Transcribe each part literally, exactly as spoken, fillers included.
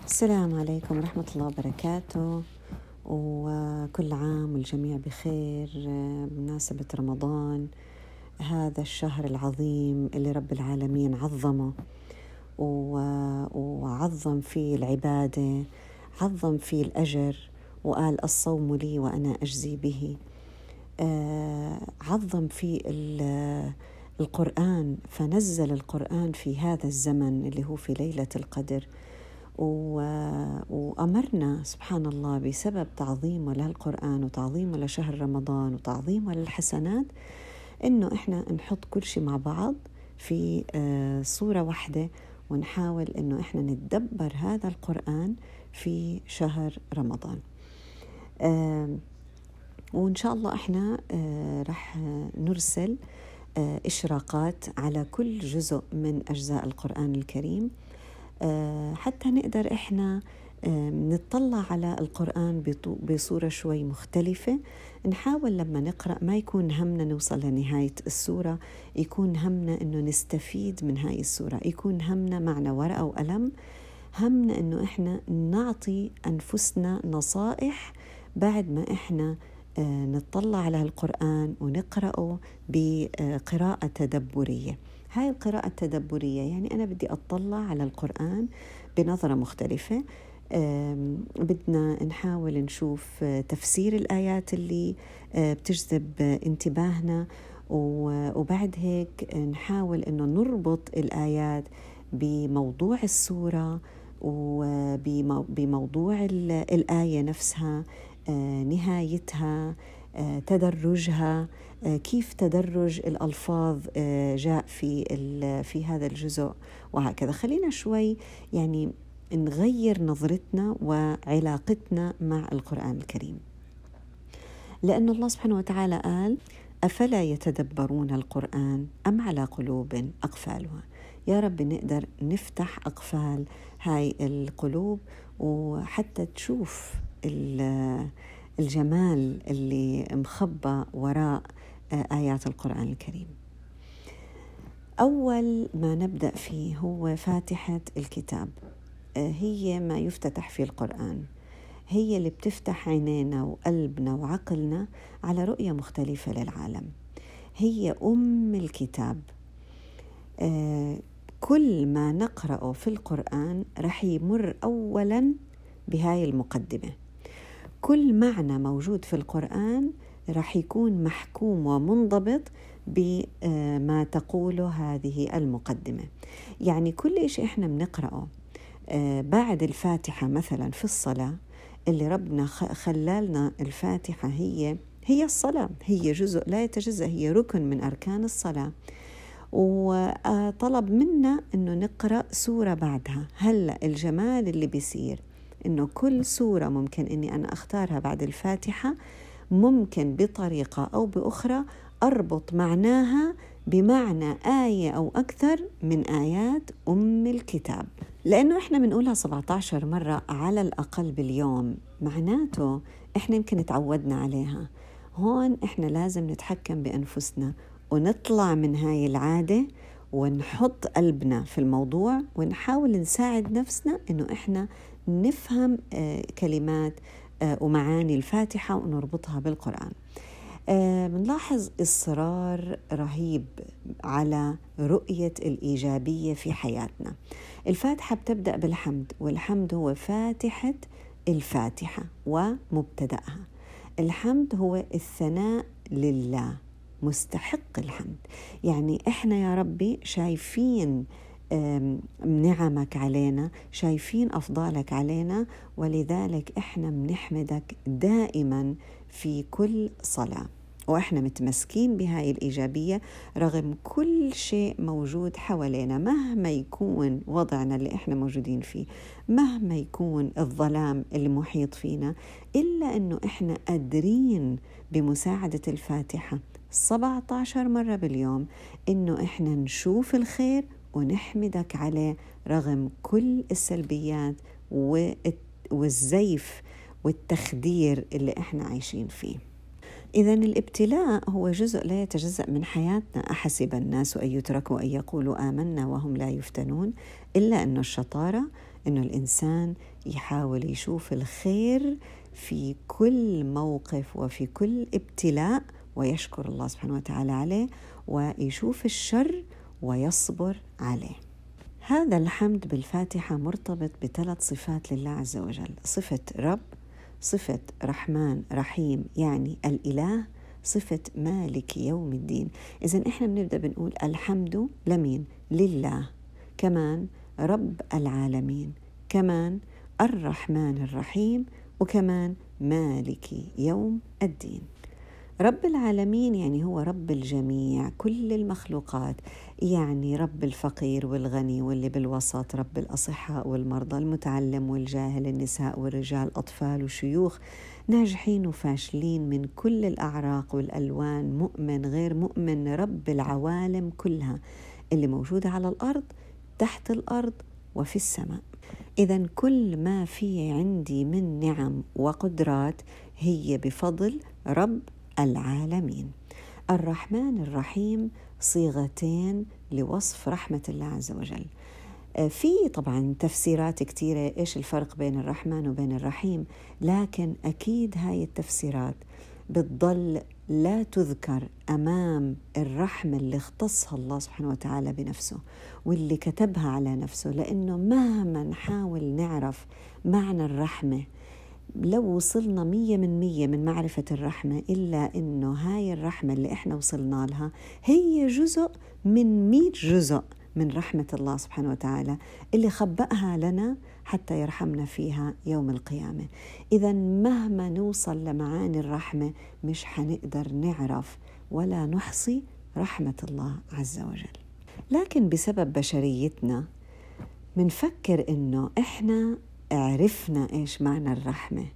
السلام عليكم ورحمة الله وبركاته، وكل عام والجميع بخير بمناسبة رمضان، هذا الشهر العظيم اللي رب العالمين عظمه وعظم فيه العبادة، عظم فيه الأجر وقال الصوم لي وأنا أجزي به. عظم فيه القرآن، فنزل القرآن في هذا الزمن اللي هو في ليلة القدر، وأمرنا سبحان الله بسبب تعظيمه للقرآن وتعظيمه لشهر رمضان وتعظيمه للحسنات إنه إحنا نحط كل شيء مع بعض في صورة واحدة، ونحاول إنه إحنا نتدبر هذا القرآن في شهر رمضان. وإن شاء الله إحنا رح نرسل إشراقات على كل جزء من أجزاء القرآن الكريم، حتى نقدر إحنا نطلع على القرآن بصورة شوي مختلفة. نحاول لما نقرأ ما يكون همنا نوصل لنهاية السورة، يكون همنا إنه نستفيد من هاي السورة، يكون همنا معنا ورقة وقلم، همنا إنه إحنا نعطي أنفسنا نصائح بعد ما إحنا نطلع على القرآن ونقرأه بقراءة تدبرية. هاي القراءة التدبرية يعني أنا بدي أطلع على القرآن بنظرة مختلفة، بدنا نحاول نشوف تفسير الآيات اللي بتجذب انتباهنا، وبعد هيك نحاول إنه نربط الآيات بموضوع السورة وبموضوع الآية نفسها، نهايتها، تدرجها، كيف تدرج الألفاظ جاء في في هذا الجزء، وهكذا. خلينا شوي يعني نغير نظرتنا وعلاقتنا مع القرآن الكريم، لأن الله سبحانه وتعالى قال: أفلا يتدبرون القرآن أم على قلوب أقفالها. يا رب نقدر نفتح أقفال هاي القلوب وحتى تشوف الجمال اللي مخبى وراء آيات القرآن الكريم. أول ما نبدأ فيه هو فاتحة الكتاب، هي ما يفتتح في القرآن، هي اللي بتفتح عينينا وقلبنا وعقلنا على رؤية مختلفة للعالم، هي أم الكتاب. كل ما نقرأه في القرآن رح يمر أولا بهاي المقدمة، كل معنى موجود في القرآن رح يكون محكوم ومنضبط بما تقوله هذه المقدمة. يعني كل شيء إحنا بنقرأه بعد الفاتحة مثلا في الصلاة، اللي ربنا خلالنا الفاتحة هي هي الصلاة، هي جزء لا يتجزأ، هي ركن من أركان الصلاة، وطلب منا إنه نقرأ سورة بعدها. هلأ الجمال اللي بيصير إنه كل سورة ممكن إني أنا أختارها بعد الفاتحة، ممكن بطريقة أو بأخرى أربط معناها بمعنى آية أو أكثر من آيات أم الكتاب، لأنه إحنا بنقولها سبعة عشر مرة على الأقل باليوم، معناته إحنا يمكن تعودنا عليها. هون إحنا لازم نتحكم بأنفسنا ونطلع من هاي العادة ونحط قلبنا في الموضوع، ونحاول نساعد نفسنا إنه إحنا نفهم كلمات ومعاني الفاتحة ونربطها بالقرآن. بنلاحظ إصرار رهيب على رؤية الإيجابية في حياتنا. الفاتحة بتبدأ بالحمد، والحمد هو فاتحة الفاتحة ومبتدأها. الحمد هو الثناء لله، مستحق الحمد. يعني إحنا يا ربي شايفين نعمك علينا، شايفين أفضالك علينا، ولذلك إحنا بنحمدك دائما في كل صلاة، وإحنا متمسكين بهاي الإيجابية رغم كل شيء موجود حوالينا، مهما يكون وضعنا اللي إحنا موجودين فيه، مهما يكون الظلام اللي محيط فينا، إلا أنه إحنا قادرين بمساعدة الفاتحة سبعة عشر مرة باليوم إنه إحنا نشوف الخير ونحمدك عليه رغم كل السلبيات والزيف والتخدير اللي إحنا عايشين فيه. إذن الابتلاء هو جزء لا يتجزأ من حياتنا. أحسب الناس أن يتركوا أن يقولوا آمنا وهم لا يفتنون، إلا أن الشطارة إنه الإنسان يحاول يشوف الخير في كل موقف وفي كل ابتلاء ويشكر الله سبحانه وتعالى عليه، ويشوف الشر ويصبر عليه. هذا الحمد بالفاتحة مرتبط بثلاث صفات لله عز وجل: صفة رب، صفة رحمن رحيم يعني الإله، صفة مالك يوم الدين. إذن إحنا بنبدأ بنقول الحمد لمين؟ لله، كمان رب العالمين، كمان الرحمن الرحيم، وكمان مالك يوم الدين. رب العالمين يعني هو رب الجميع، كل المخلوقات، يعني رب الفقير والغني واللي بالوسط، رب الأصحاء والمرضى، المتعلم والجاهل، النساء والرجال، أطفال وشيوخ، ناجحين وفاشلين، من كل الأعراق والألوان، مؤمن غير مؤمن، رب العوالم كلها اللي موجودة على الأرض، تحت الأرض، وفي السماء. إذن كل ما في عندي من نعم وقدرات هي بفضل رب العالمين. الرحمن الرحيم صيغتين لوصف رحمة الله عز وجل. في طبعا تفسيرات كتيرة إيش الفرق بين الرحمن وبين الرحيم، لكن أكيد هاي التفسيرات بتضل لا تذكر أمام الرحمة اللي اختصها الله سبحانه وتعالى بنفسه واللي كتبها على نفسه، لأنه مهما نحاول نعرف معنى الرحمة، لو وصلنا مية من مية من معرفة الرحمة، إلا إنه هاي الرحمة اللي إحنا وصلنا لها هي جزء من مئة جزء من رحمة الله سبحانه وتعالى اللي خبأها لنا حتى يرحمنا فيها يوم القيامة. إذن مهما نوصل لمعاني الرحمة مش حنقدر نعرف ولا نحصي رحمة الله عز وجل. لكن بسبب بشريتنا منفكر إنه إحنا عرفنا إيش معنى الرحمة،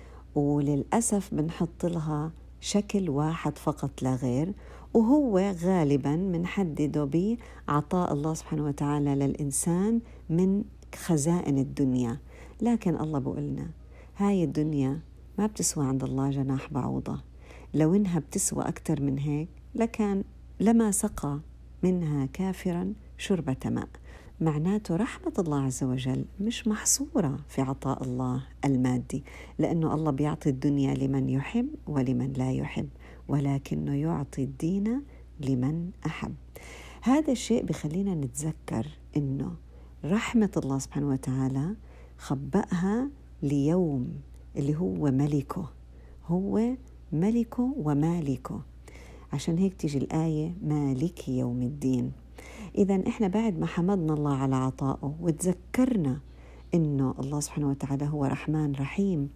وللأسف بنحط لها شكل واحد فقط لا غير، وهو غالباً منحدده بعطاء الله سبحانه وتعالى للإنسان من خزائن الدنيا. لكن الله بقولنا هاي الدنيا ما بتسوى عند الله جناح بعوضة، لو إنها بتسوى أكتر من هيك لكان لما سقى منها كافراً شربة ماء. معناته رحمة الله عز وجل مش محصورة في عطاء الله المادي، لأنه الله بيعطي الدنيا لمن يحب ولمن لا يحب، ولكنه يعطي الدين لمن أحب. هذا الشيء بخلينا نتذكر إنه رحمة الله سبحانه وتعالى خبأها ليوم اللي هو ملكه، هو ملكه ومالكه، عشان هيك تيجي الآية مالك يوم الدين. إذن إحنا بعد ما حمدنا الله على عطائه وتذكرنا إنه الله سبحانه وتعالى هو رحمن رحيم،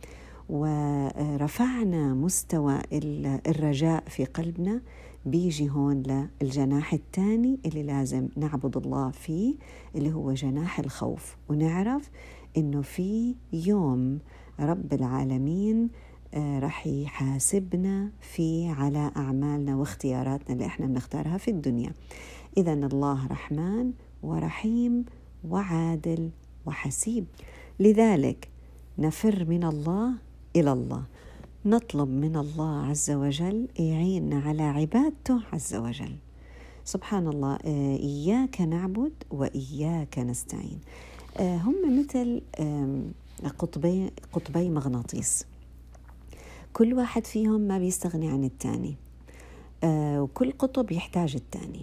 ورفعنا مستوى الرجاء في قلبنا، بيجي هون للجناح الثاني اللي لازم نعبد الله فيه، اللي هو جناح الخوف، ونعرف إنه في يوم رب العالمين رح يحاسبنا فيه على أعمالنا واختياراتنا اللي إحنا بنختارها في الدنيا. إذن الله رحمن ورحيم وعادل وحسيب، لذلك نفر من الله إلى الله، نطلب من الله عز وجل يعيننا على عبادته عز وجل. سبحان الله، إياك نعبد وإياك نستعين. هم مثل قطبي, قطبي مغناطيس، كل واحد فيهم ما بيستغني عن الثاني، وكل قطب يحتاج الثاني.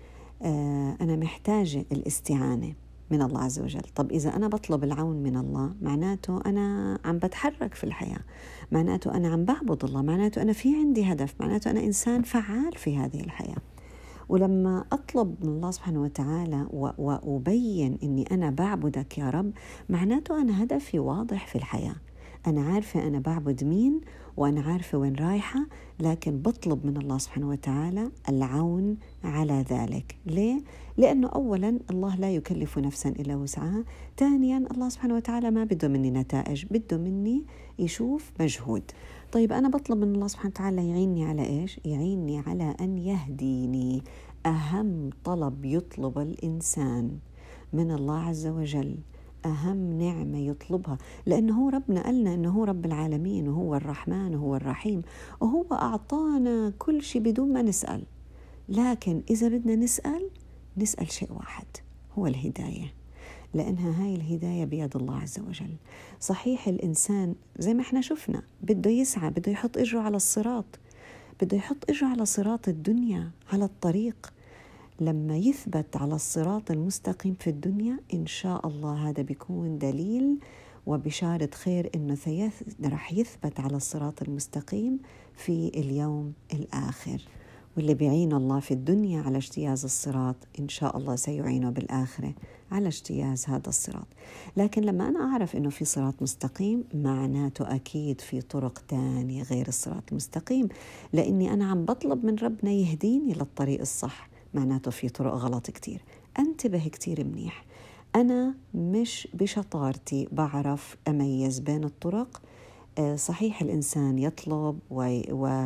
أنا محتاجة الاستعانة من الله عز وجل. طب إذا أنا بطلب العون من الله معناته أنا عم بتحرك في الحياة، معناته أنا عم بعبد الله، معناته أنا في عندي هدف، معناته أنا إنسان فعال في هذه الحياة. ولما أطلب من الله سبحانه وتعالى وأبين أني أنا بعبدك يا رب، معناته أنا هدفي واضح في الحياة، أنا عارفة أنا بعبد مين وأنا عارفة وين رايحة، لكن بطلب من الله سبحانه وتعالى العون على ذلك. ليه؟ لأنه أولا الله لا يكلف نفسا إلا وسعها، ثانيا الله سبحانه وتعالى ما بده مني نتائج، بده مني يشوف مجهود. طيب أنا بطلب من الله سبحانه وتعالى يعيني على إيش؟ يعيني على أن يهديني. أهم طلب يطلب الإنسان من الله عز وجل، أهم نعمة يطلبها، لأنه هو ربنا قالنا أنه هو رب العالمين وهو الرحمن وهو الرحيم، وهو أعطانا كل شيء بدون ما نسأل. لكن إذا بدنا نسأل نسأل شيء واحد، هو الهداية. لأنها هاي الهداية بيد الله عز وجل. صحيح الإنسان زي ما احنا شفنا بده يسعى، بده يحط إجره على الصراط، بده يحط إجره على صراط الدنيا، على الطريق. لما يثبت على الصراط المستقيم في الدنيا إن شاء الله هذا بيكون دليل وبشارة خير إنه رح يثبت على الصراط المستقيم في اليوم الآخر. واللي بيعين الله في الدنيا على اجتياز الصراط إن شاء الله سيعينه بالآخرة على اجتياز هذا الصراط. لكن لما أنا أعرف إنه في صراط مستقيم معناته أكيد في طرق تانية غير الصراط المستقيم، لأني أنا عم بطلب من ربنا يهديني للطريق الصح، معناته في طرق غلط كتير. انتبه كتير منيح، أنا مش بشطارتي بعرف أميز بين الطرق. صحيح الإنسان يطلب و... و...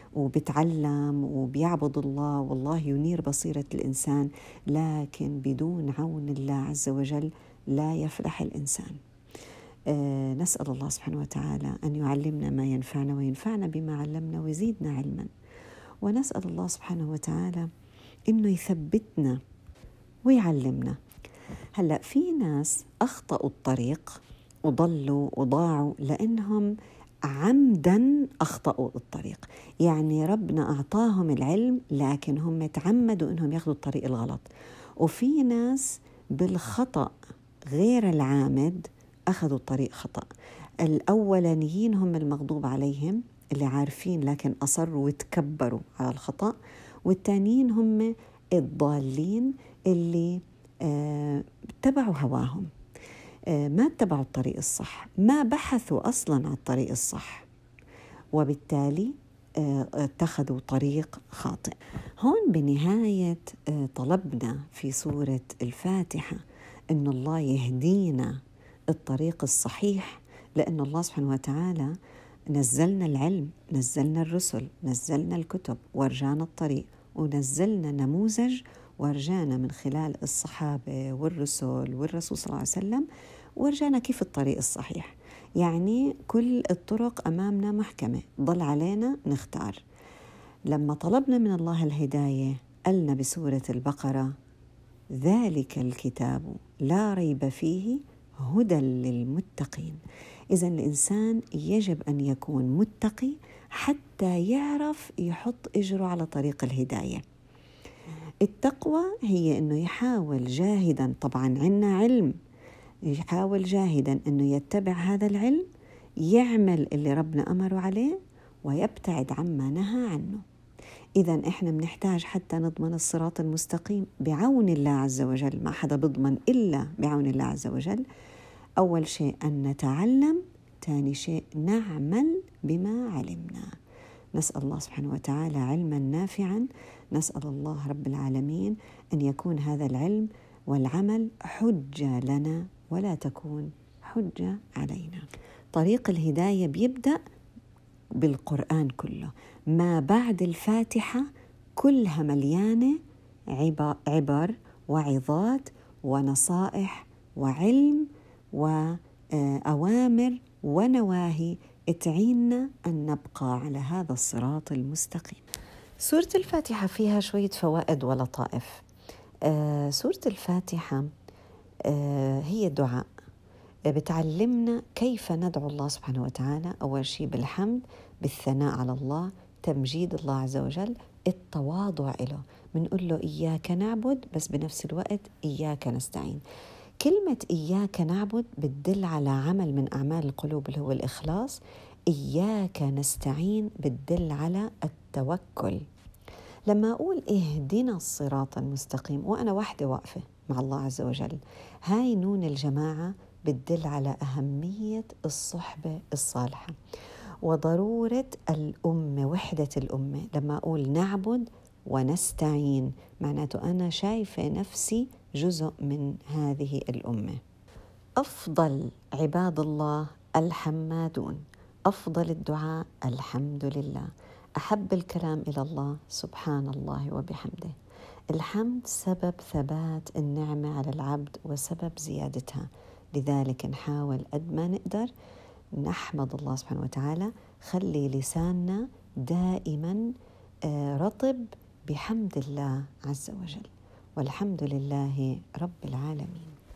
وبيتعلم وبيعبد الله، والله ينير بصيرة الإنسان، لكن بدون عون الله عز وجل لا يفلح الإنسان. أه نسأل الله سبحانه وتعالى أن يعلمنا ما ينفعنا وينفعنا بما علمنا ويزيدنا علما، ونسأل الله سبحانه وتعالى إنه يثبتنا ويعلمنا. هلأ في ناس أخطأوا الطريق وضلوا وضاعوا لأنهم عمداً أخطأوا الطريق، يعني ربنا أعطاهم العلم لكن هم تعمدوا أنهم ياخذوا الطريق الغلط. وفي ناس بالخطأ غير العامد أخذوا الطريق خطأ. الأولانيين هم المغضوب عليهم اللي عارفين لكن أصروا وتكبروا على الخطأ، والتانيين هم الضالين اللي آه اتبعوا هواهم، آه ما اتبعوا الطريق الصح، ما بحثوا أصلاً عن الطريق الصح، وبالتالي آه اتخذوا طريق خاطئ. هون بنهاية آه طلبنا في سورة الفاتحة إن الله يهدينا الطريق الصحيح، لأن الله سبحانه وتعالى نزلنا العلم، نزلنا الرسل، نزلنا الكتب ورجانا الطريق، ونزلنا نموذج ورجانا من خلال الصحابة والرسل والرسول صلى الله عليه وسلم، ورجانا كيف الطريق الصحيح. يعني كل الطرق أمامنا محكمة، ضل علينا نختار. لما طلبنا من الله الهداية قالنا بسورة البقرة: ذلك الكتاب لا ريب فيه هدى للمتقين. إذن الإنسان يجب أن يكون متقي حتى يعرف يحط إجره على طريق الهداية. التقوى هي أنه يحاول جاهدا، طبعا عنا علم، يحاول جاهدا أنه يتبع هذا العلم، يعمل اللي ربنا أمره عليه ويبتعد عما نهى عنه. إذن إحنا بنحتاج حتى نضمن الصراط المستقيم بعون الله عز وجل، ما حدا بضمن إلا بعون الله عز وجل. أول شيء أن نتعلم، ثاني شيء نعمل بما علمنا. نسأل الله سبحانه وتعالى علما نافعا، نسأل الله رب العالمين أن يكون هذا العلم والعمل حجة لنا ولا تكون حجة علينا. طريق الهداية بيبدأ بالقرآن كله، ما بعد الفاتحة كلها مليانة عبر وعظات ونصائح وعلم وأوامر ونواهي تعيننا أن نبقى على هذا الصراط المستقيم. سورة الفاتحة فيها شوية فوائد ولطائف. آه سورة الفاتحة آه هي دعاء، بتعلمنا كيف ندعو الله سبحانه وتعالى. أول شيء بالحمد، بالثناء على الله، تمجيد الله عز وجل، التواضع له، بنقول له إياك نعبد بس بنفس الوقت إياك نستعين. كلمة إياك نعبد بتدل على عمل من أعمال القلوب اللي هو الإخلاص. إياك نستعين بتدل على التوكل. لما أقول اهدنا الصراط المستقيم وأنا وحدة واقفة مع الله عز وجل، هاي نون الجماعة بتدل على أهمية الصحبة الصالحة وضرورة الأمة، وحدة الأمة. لما أقول نعبد ونستعين معناته أنا شايفة نفسي جزء من هذه الأمة. أفضل عباد الله الحمادون، أفضل الدعاء الحمد لله، أحب الكلام إلى الله سبحان الله وبحمده. الحمد سبب ثبات النعمة على العبد وسبب زيادتها، لذلك نحاول قد ما نقدر نحمد الله سبحانه وتعالى. خلي لساننا دائما رطب بحمد الله عز وجل، والحمد لله رب العالمين.